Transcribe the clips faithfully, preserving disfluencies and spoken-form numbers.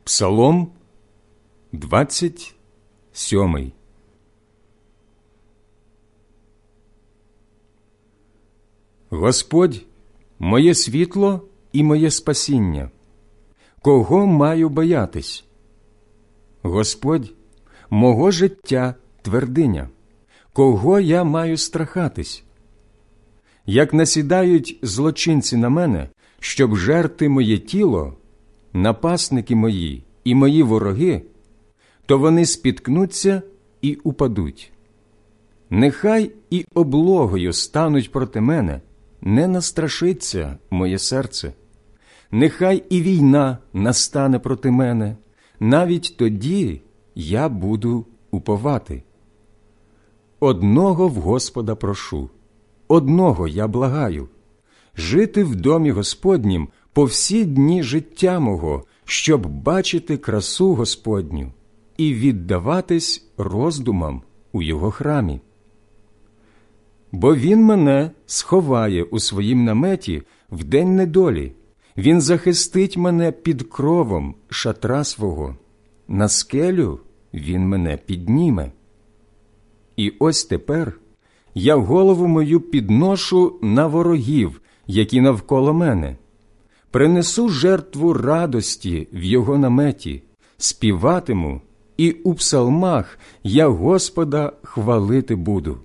Псалом двадцять сьомий. Господь – моє світло і моє спасіння. Кого маю боятись? Господь – мого життя твердиня. Кого я маю страхатись? Як насідають злочинці на мене, щоб жерти моє тіло, напасники мої і мої вороги, то вони спіткнуться і упадуть. Нехай і облогою стануть проти мене, не настрашиться моє серце. Нехай і війна настане проти мене, навіть тоді я буду уповати. Одного в Господа прошу, одного я благаю – жити в домі Господнім по всі дні життя мого, щоб бачити красу Господню і віддаватись роздумам у Його храмі. Бо Він мене сховає у своїм наметі в день недолі, Він захистить мене під кровом шатра свого, на скелю Він мене підніме. І ось тепер я голову мою підношу на ворогів, які навколо мене. Принесу жертву радості в Його наметі, співатиму, і у псалмах я Господа хвалити буду.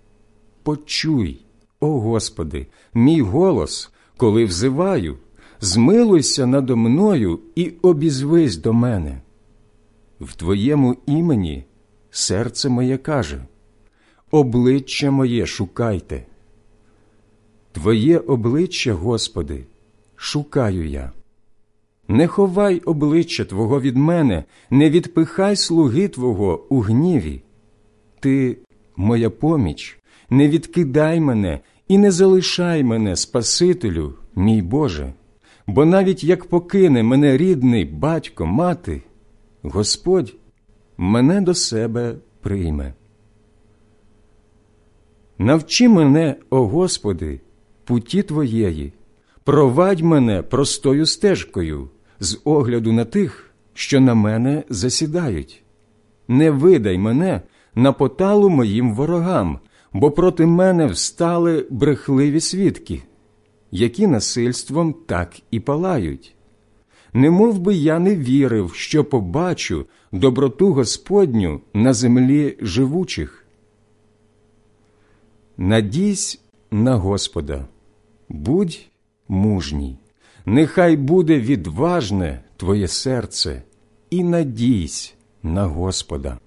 Почуй, о Господи, мій голос, коли взиваю, змилуйся надо мною і обізвись до мене. В Твоєму імені серце моє каже: обличчя моє шукайте. Твоє обличчя, Господи, шукаю я. Не ховай обличчя Твого від мене, не відпихай слуги Твого у гніві. Ти – моя поміч, не відкидай мене і не залишай мене, Спасителю, мій Боже. Бо навіть як покине мене рідний батько, мати, Господь мене до себе прийме. Навчи мене, о Господи, путі Твоєї, провадь мене простою стежкою з огляду на тих, що на мене засідають. Не видай мене на поталу моїм ворогам, бо проти мене встали брехливі свідки, які насильством так і палають. Немов би я не вірив, що побачу доброту Господню на землі живучих. Надійсь на Господа, будь мужній, нехай буде відважне твоє серце, і надійсь на Господа.